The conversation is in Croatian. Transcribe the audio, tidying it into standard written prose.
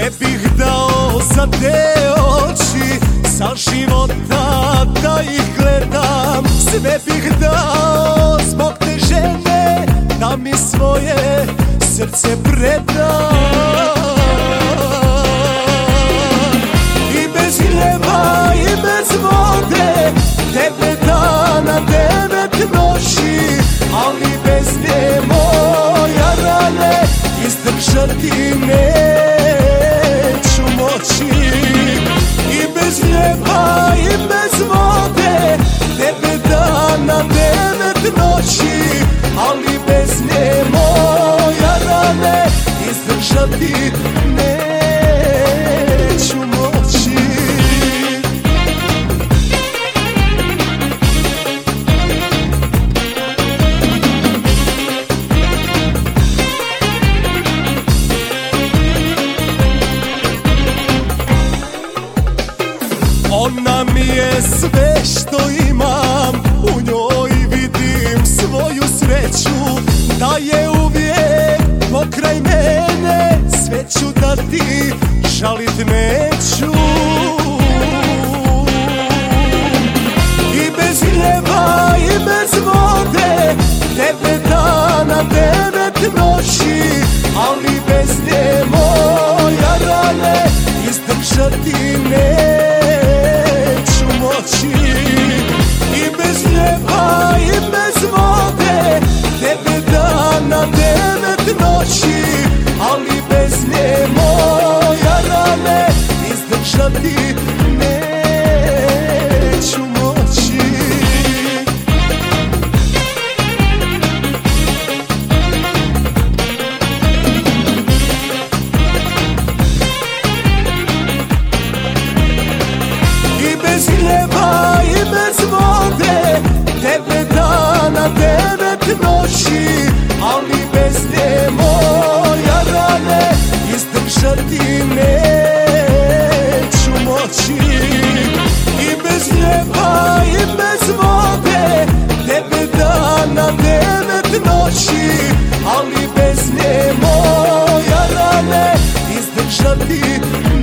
Sve bih dao za te oči, za života da ih gledam. Sve bih dao zbog te žene, da mi svoje srce predam. I bez neba i bez vode, 9 dana, 9 noći, ali bez nje moja rane izdržati neću moći. I bez neba i bez vode, 9 dana, 9 noći, ali bez nje moja rane izdržati neću moći. Ona mi je sve što imam, u njoj vidim svoju sreću, da je uvijek pokraj mene, sve ću da ti žalit neću. I bez neba i bez vode, 9 dana, 9 noći, ali bez nje moja rane izdržati neću moći. I bez neba i bez vode, 9 dana, 9 noći, ali bez nje moja rane izdržati neću moći. I bez neba i bez vode, 9 dana, 9 noći, ali bez nje moja rane izdržati neću moći. I bez neba i bez vode, 9 dana, 9 noći, ali bez nje moja rane izdržati